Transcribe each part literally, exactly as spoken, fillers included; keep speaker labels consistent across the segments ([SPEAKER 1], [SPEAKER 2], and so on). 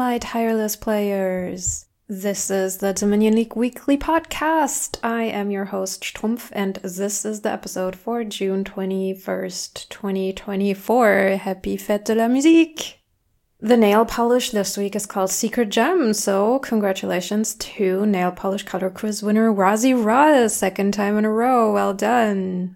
[SPEAKER 1] Hi, tireless players. This is the Dominion League Weekly Podcast. I am your host, Strumpf, and this is the episode for June twenty-first, twenty twenty-four. Happy Fête de la Musique! The nail polish this week is called Secret Gem, so congratulations to nail polish color quiz winner Razi Raz, second time in a row. Well done!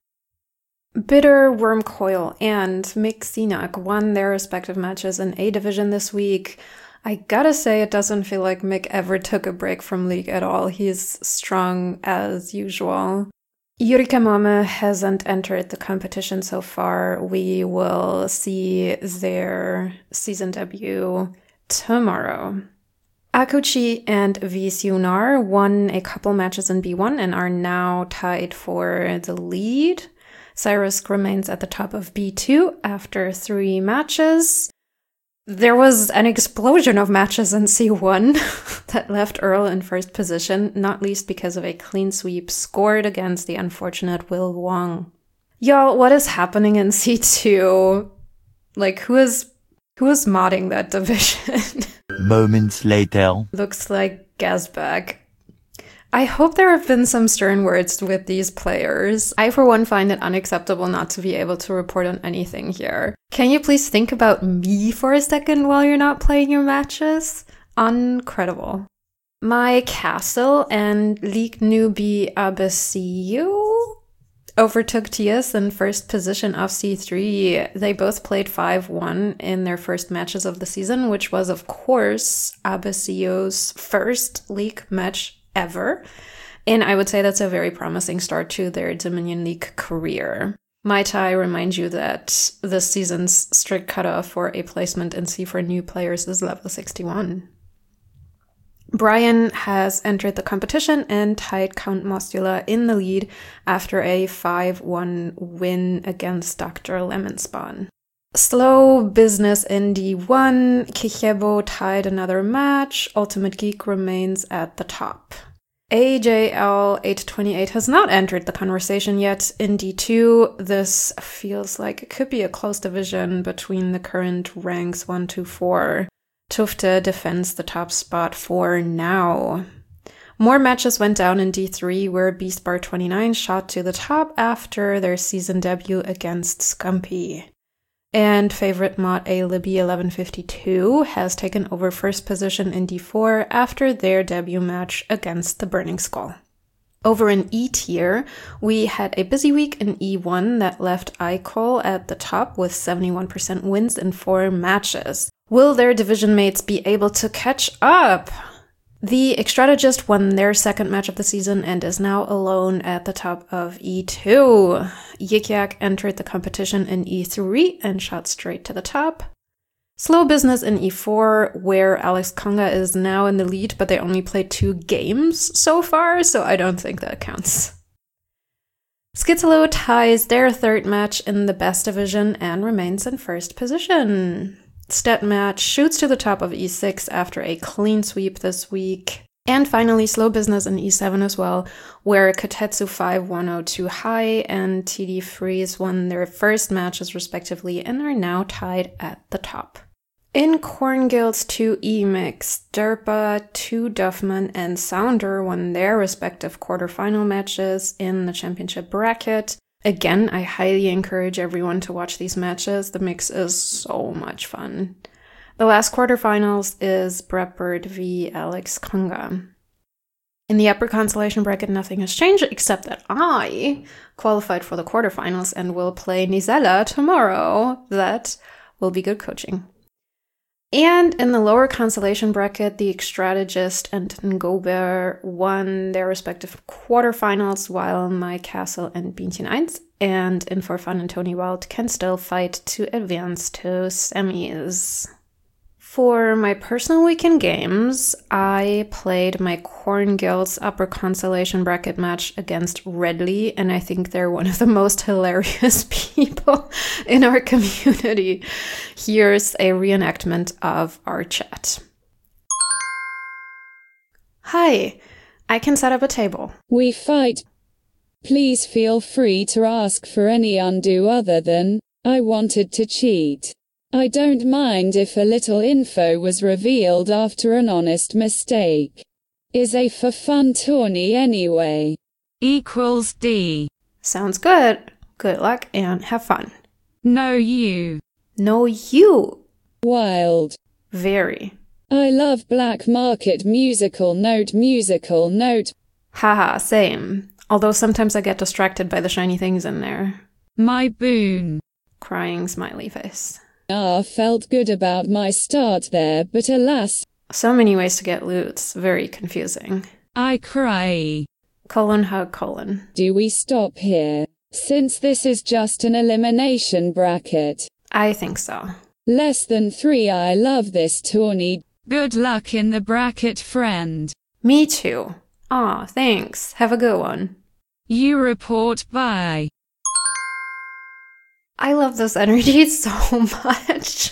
[SPEAKER 1] Bitter Wormcoil and Mick Cenac won their respective matches in A Division this week. I gotta say, it doesn't feel like Mick ever took a break from League at all. He's strong as usual. Yuri Kamame hasn't entered the competition so far. We will see their season debut tomorrow. Akuchi and V Siunar won a couple matches in B one and are now tied for the lead. Cyrus remains at the top of B two after three matches. There was an explosion of matches in C one that left Earl in first position, not least because of a clean sweep scored against the unfortunate Will Wong. Y'all, what is happening in C two? Like, who is who is modding that division?
[SPEAKER 2] Moments later.
[SPEAKER 1] Looks like Gazbag. I hope there have been some stern words with these players. I, for one, find it unacceptable not to be able to report on anything here. Can you please think about me for a second while you're not playing your matches? Incredible. My castle and League newbie Abessiu overtook T S in first position of C three. They both played five one in their first matches of the season, which was, of course, Abessiu's first league match ever. And I would say that's a very promising start to their Dominion League career. Might I remind you that this season's strict cutoff for a placement in C for new players is level sixty-one. Brian has entered the competition and tied Count Mostula in the lead after a five one win against Doctor Lemonspawn. Slow business in D one, Kichebo tied another match, Ultimate Geek remains at the top. A J L eight twenty-eight has not entered the conversation yet. In D two, this feels like it could be a close division between the current ranks one to four. Tufte defends the top spot for now. More matches went down in D three, where Beastbar twenty-nine shot to the top after their season debut against Scumpy. And favorite mod A Libby eleven fifty-two has taken over first position in D four after their debut match against the Burning Skull. Over in E tier, we had a busy week in E one that left Icol at the top with seventy-one percent wins in four matches. Will their division mates be able to catch up? The Extrategist won their second match of the season and is now alone at the top of E two. Yik Yak entered the competition in E three and shot straight to the top. Slow business in E four, where Alex Konga is now in the lead, but they only played two games so far, so I don't think that counts. Skizalo ties their third match in the best division and remains in first position. Stetmatch shoots to the top of E six after a clean sweep this week. And finally, slow business in E seven as well, where Katetsu five one oh two High and T D Freeze won their first matches respectively and are now tied at the top. In Corn Guild's two E mix, Derpa, two Duffman, and Sounder won their respective quarterfinal matches in the championship bracket. Again, I highly encourage everyone to watch these matches. The mix is so much fun. The last quarterfinals is Brepbird v Alex Konga. In the upper consolation bracket, nothing has changed except that I qualified for the quarterfinals and will play Nizela tomorrow. That will be good coaching. And in the lower consolation bracket, the Extrategist and Ngober won their respective quarterfinals, while My Castle and Bienchen one and Infor Fun and Tony Wild can still fight to advance to semis. For my personal weekend games, I played my Corn Guild's upper consolation bracket match against Redley, and I think they're one of the most hilarious people in our community. Here's a reenactment of our chat. Hi, I can set up a table.
[SPEAKER 3] We fight. Please feel free to ask for any undo other than, I wanted to cheat. I don't mind if a little info was revealed after an honest mistake. Is A for fun tourney anyway.
[SPEAKER 4] Equals D.
[SPEAKER 1] Sounds good. Good luck and have fun.
[SPEAKER 4] No you.
[SPEAKER 1] No you.
[SPEAKER 3] Wild.
[SPEAKER 1] Very.
[SPEAKER 3] I love Black Market musical note musical note.
[SPEAKER 1] Haha, same. Although sometimes I get distracted by the shiny things in there.
[SPEAKER 4] My boon.
[SPEAKER 1] Crying smiley face.
[SPEAKER 3] Ah, felt good about my start there, but alas.
[SPEAKER 1] So many ways to get loot. It's very confusing.
[SPEAKER 4] I cry.
[SPEAKER 1] Colon hug colon.
[SPEAKER 3] Do we stop here? Since this is just an elimination bracket.
[SPEAKER 1] I think so.
[SPEAKER 3] Less than three. I love this tourney.
[SPEAKER 4] Good luck in the bracket, friend.
[SPEAKER 1] Me too. Aw, thanks. Have a good one.
[SPEAKER 4] You report bye.
[SPEAKER 1] I love this energy so much.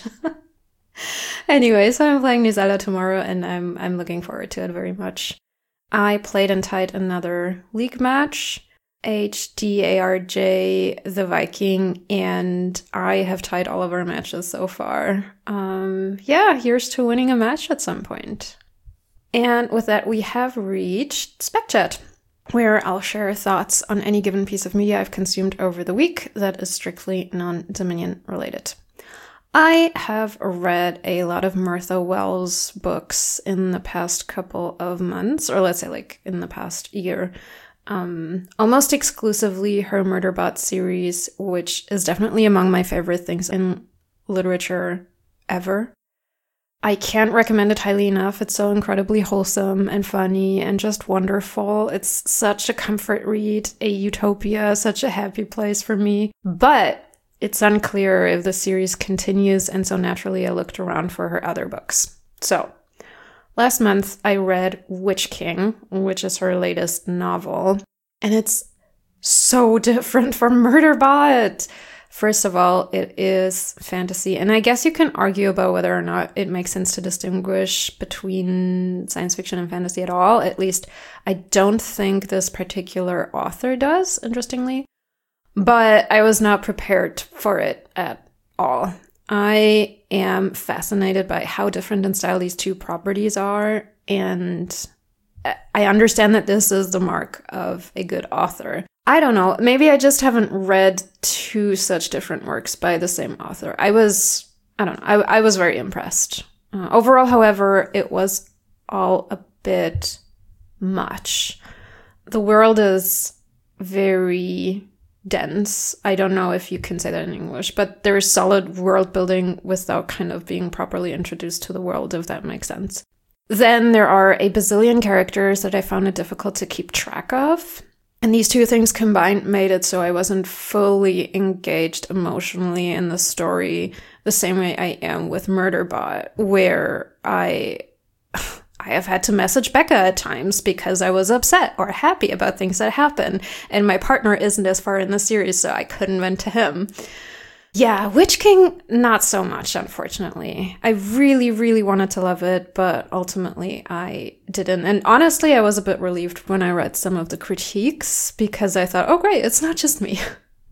[SPEAKER 1] Anyway, so I'm playing Nizala tomorrow and I'm I'm looking forward to it very much. I played and tied another league match. H D A R J, the Viking, and I have tied all of our matches so far. Um, yeah, here's to winning a match at some point. And with that, we have reached Spec Chat, where I'll share thoughts on any given piece of media I've consumed over the week that is strictly non-Dominion related. I have read a lot of Martha Wells books in the past couple of months, or let's say like in the past year. Um, almost exclusively her Murderbot series, which is definitely among my favorite things in literature ever. I can't recommend it highly enough. It's so incredibly wholesome and funny and just wonderful. It's such a comfort read, a utopia, such a happy place for me. But it's unclear if the series continues, and so naturally I looked around for her other books. So, last month, I read Witch King, which is her latest novel, and it's so different from Murderbot. First of all, it is fantasy, and I guess you can argue about whether or not it makes sense to distinguish between science fiction and fantasy at all. At least, I don't think this particular author does, interestingly. But I was not prepared for it at all. I am fascinated by how different in style these two properties are, and I understand that this is the mark of a good author. I don't know, maybe I just haven't read two such different works by the same author. I was, I don't know, I, I was very impressed. Uh, overall, however, it was all a bit much. The world is very dense. I don't know if you can say that in English, but there is solid world building without kind of being properly introduced to the world, if that makes sense. Then there are a bazillion characters that I found it difficult to keep track of. And these two things combined made it so I wasn't fully engaged emotionally in the story the same way I am with Murderbot, where I I have had to message Becca at times because I was upset or happy about things that happen, and my partner isn't as far in the series, so I couldn't vent to him. Yeah, Witch King, not so much, unfortunately. I really, really wanted to love it, but ultimately I didn't. And honestly, I was a bit relieved when I read some of the critiques, because I thought, oh great, it's not just me.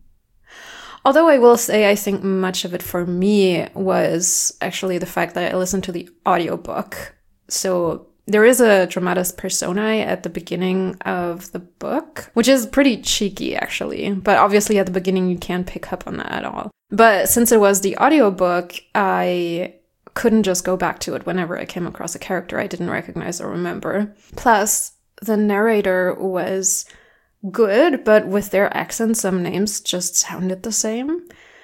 [SPEAKER 1] Although I will say I think much of it for me was actually the fact that I listened to the audiobook. So there is a dramatis personae at the beginning of the book, which is pretty cheeky, actually. But obviously at the beginning, you can't pick up on that at all. But since it was the audiobook, I couldn't just go back to it whenever I came across a character I didn't recognize or remember. Plus, the narrator was good, but with their accent, some names just sounded the same.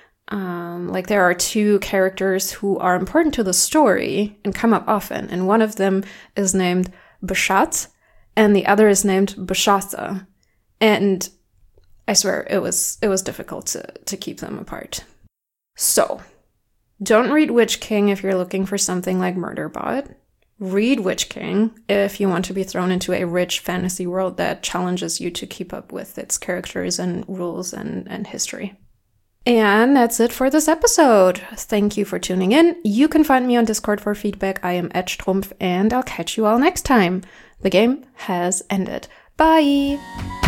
[SPEAKER 1] Um, like there are two characters who are important to the story and come up often, and one of them is named Bashat, and the other is named Bashata. And I swear it was it was difficult to, to keep them apart. So, don't read Witch King if you're looking for something like Murderbot. Read Witch King if you want to be thrown into a rich fantasy world that challenges you to keep up with its characters and rules and, and history. And that's it for this episode. Thank you for tuning in. You can find me on Discord for feedback. I am at Strumpf, and I'll catch you all next time. The game has ended. Bye!